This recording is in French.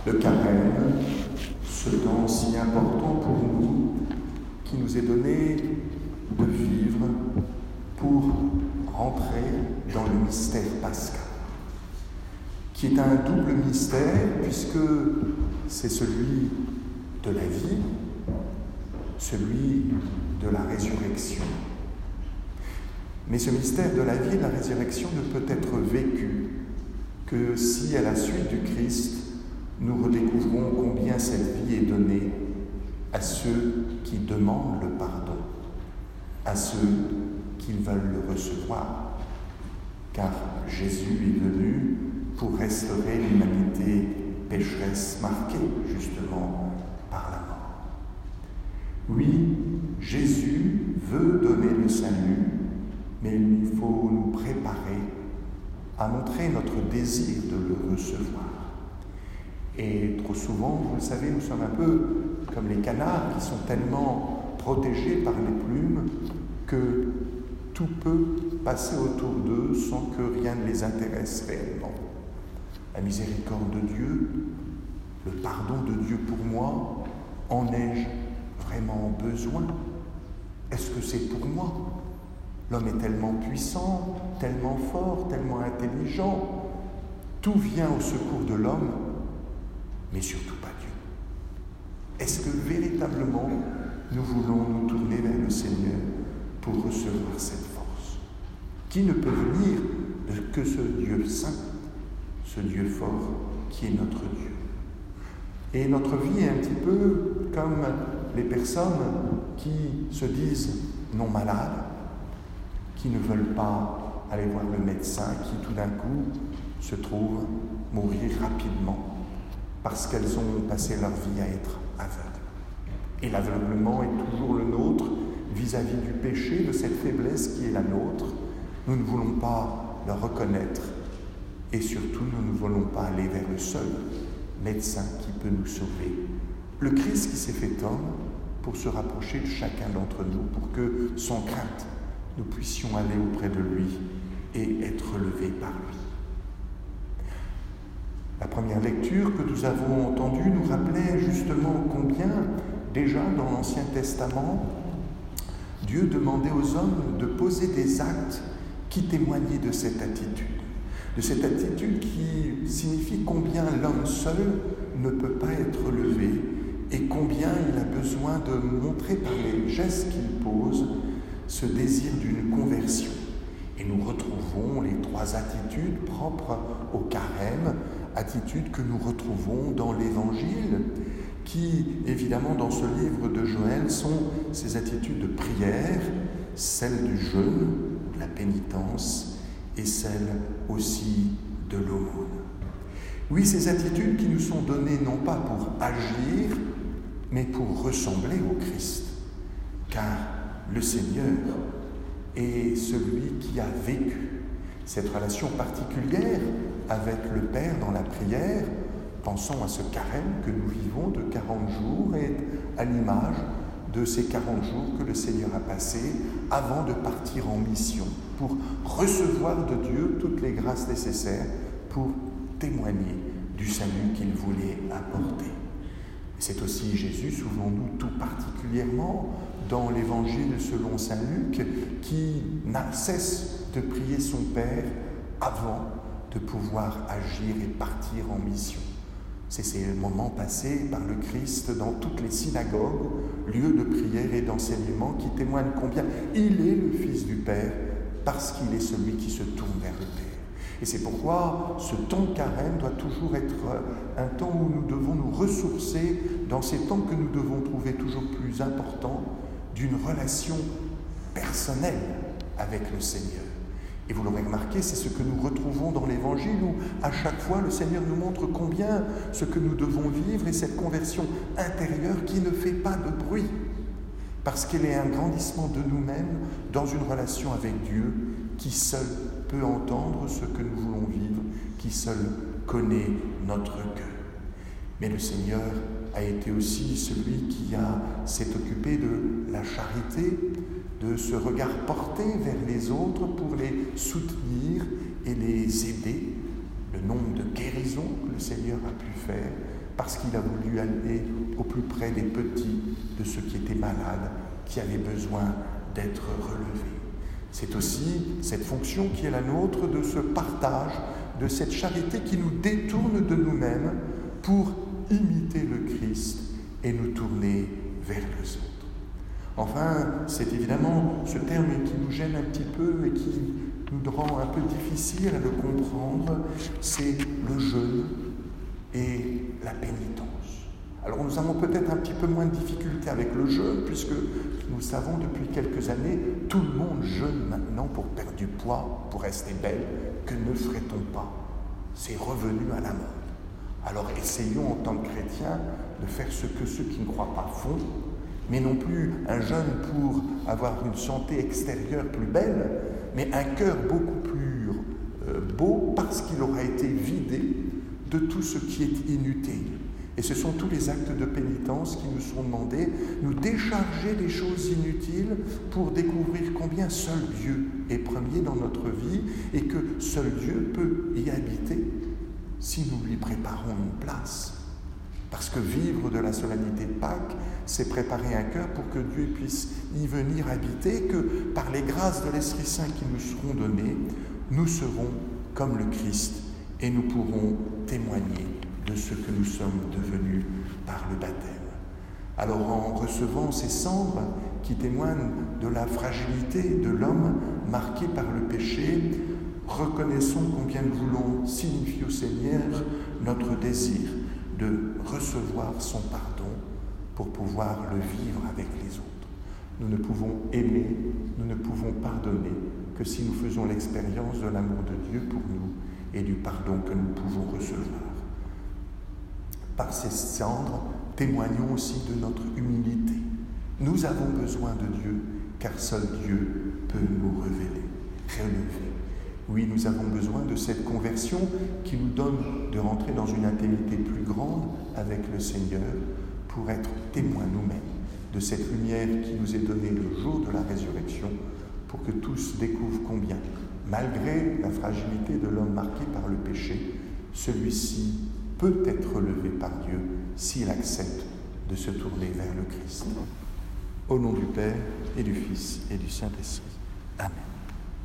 le carême, ce temps si important pour nous, qui nous est donné de vivre pour rentrer dans le mystère pascal, qui est un double mystère, puisque c'est celui de la vie, celui de la résurrection. Mais ce mystère de la vie et de la résurrection ne peut être vécu que si, à la suite du Christ, nous redécouvrons combien cette vie est donnée à ceux qui demandent le pardon, à ceux qui veulent le recevoir. Car Jésus est venu pour restaurer l'humanité pécheresse marquée justement par la mort. Oui, Jésus veut donner le salut, mais il faut nous préparer à montrer notre désir de le recevoir. Et trop souvent, vous le savez, nous sommes un peu comme les canards qui sont tellement protégés par les plumes que tout peut passer autour d'eux sans que rien ne les intéresse réellement. La miséricorde de Dieu, le pardon de Dieu pour moi, en ai-je vraiment besoin? Est-ce que c'est pour moi? L'homme est tellement puissant, tellement fort, tellement intelligent. Tout vient au secours de l'homme, mais surtout pas Dieu. Est-ce que véritablement nous voulons nous tourner vers le Seigneur pour recevoir cette force? Qui ne peut venir que ce Dieu saint, ce Dieu fort qui est notre Dieu. Et notre vie est un petit peu comme les personnes qui se disent non malades, qui ne veulent pas aller voir le médecin, qui tout d'un coup se trouvent mourir rapidement parce qu'elles ont passé leur vie à être aveugles. Et l'aveuglement est toujours le nôtre vis-à-vis du péché, de cette faiblesse qui est la nôtre. Nous ne voulons pas le reconnaître et surtout nous ne voulons pas aller vers le seul médecin qui peut nous sauver. Le Christ qui s'est fait homme pour se rapprocher de chacun d'entre nous, pour que, sans crainte, nous puissions aller auprès de lui et être relevés par lui. La première lecture que nous avons entendue nous rappelait justement combien, déjà dans l'Ancien Testament, Dieu demandait aux hommes de poser des actes qui témoignaient de cette attitude qui signifie combien l'homme seul ne peut pas être levé et combien il a besoin de montrer par les gestes qu'il pose ce désir d'une conversion. Et nous retrouvons les trois attitudes propres au carême, attitudes que nous retrouvons dans l'Évangile, qui, évidemment, dans ce livre de Joël, sont ces attitudes de prière, celles du jeûne, de la pénitence, et celles aussi de l'aumône. Oui, ces attitudes qui nous sont données non pas pour agir, mais pour ressembler au Christ, car le Seigneur est celui qui a vécu cette relation particulière avec le Père dans la prière. Pensons à ce carême que nous vivons de 40 jours et à l'image de ces 40 jours que le Seigneur a passés avant de partir en mission pour recevoir de Dieu toutes les grâces nécessaires pour témoigner du salut qu'il voulait apporter. C'est aussi Jésus, souvenons-nous tout particulièrement, dans l'Évangile selon saint Luc, qui n'a cesse de prier son Père avant de pouvoir agir et partir en mission. C'est ces moments passés par le Christ dans toutes les synagogues, lieux de prière et d'enseignement qui témoignent combien il est le Fils du Père, parce qu'il est celui qui se tourne vers le Père. Et c'est pourquoi ce temps de carême doit toujours être un temps où nous devons nous ressourcer dans ces temps que nous devons trouver toujours plus importants d'une relation personnelle avec le Seigneur. Et vous l'aurez remarqué, c'est ce que nous retrouvons dans l'Évangile où à chaque fois le Seigneur nous montre combien ce que nous devons vivre est cette conversion intérieure qui ne fait pas de bruit, parce qu'elle est un grandissement de nous-mêmes dans une relation avec Dieu qui seul peut entendre ce que nous voulons vivre, qui seul connaît notre cœur. Mais le Seigneur a été aussi celui qui s'est occupé de la charité, de ce regard porté vers les autres pour les soutenir et les aider. Le nombre de guérisons que le Seigneur a pu faire parce qu'il a voulu aller au plus près des petits, de ceux qui étaient malades, qui avaient besoin d'être relevés. C'est aussi cette fonction qui est la nôtre de ce partage, de cette charité qui nous détourne de nous-mêmes pour imiter le Christ et nous tourner vers les autres. Enfin, c'est évidemment ce terme qui nous gêne un petit peu et qui nous rend un peu difficile à le comprendre, c'est le jeûne et la pénitence. Alors nous avons peut-être un petit peu moins de difficulté avec le jeûne, puisque nous savons depuis quelques années, tout le monde jeûne maintenant pour perdre du poids, pour rester belle. Que ne ferait-on pas? C'est revenu à la mode. Alors essayons en tant que chrétiens de faire ce que ceux qui ne croient pas font, mais non plus un jeûne pour avoir une santé extérieure plus belle, mais un cœur beaucoup plus beau parce qu'il aura été vidé de tout ce qui est inutile. Et ce sont tous les actes de pénitence qui nous sont demandés, nous décharger des choses inutiles pour découvrir combien seul Dieu est premier dans notre vie et que seul Dieu peut y habiter si nous lui préparons une place. Parce que vivre de la solennité de Pâques, c'est préparer un cœur pour que Dieu puisse y venir habiter, que par les grâces de l'Esprit Saint qui nous seront données, nous serons comme le Christ et nous pourrons témoigner de ce que nous sommes devenus par le baptême. Alors en recevant ces cendres qui témoignent de la fragilité de l'homme marqué par le péché, reconnaissons combien nous voulons signifier au Seigneur notre désir de recevoir son pardon pour pouvoir le vivre avec les autres. Nous ne pouvons aimer, nous ne pouvons pardonner que si nous faisons l'expérience de l'amour de Dieu pour nous et du pardon que nous pouvons recevoir. Par ces cendres, témoignons aussi de notre humilité. Nous avons besoin de Dieu, car seul Dieu peut nous relever. Oui, nous avons besoin de cette conversion qui nous donne de rentrer dans une intimité plus grande avec le Seigneur pour être témoins nous-mêmes de cette lumière qui nous est donnée le jour de la résurrection pour que tous découvrent combien, malgré la fragilité de l'homme marqué par le péché, celui-ci peut être relevé par Dieu s'il accepte de se tourner vers le Christ. Au nom du Père et du Fils et du Saint-Esprit. Amen.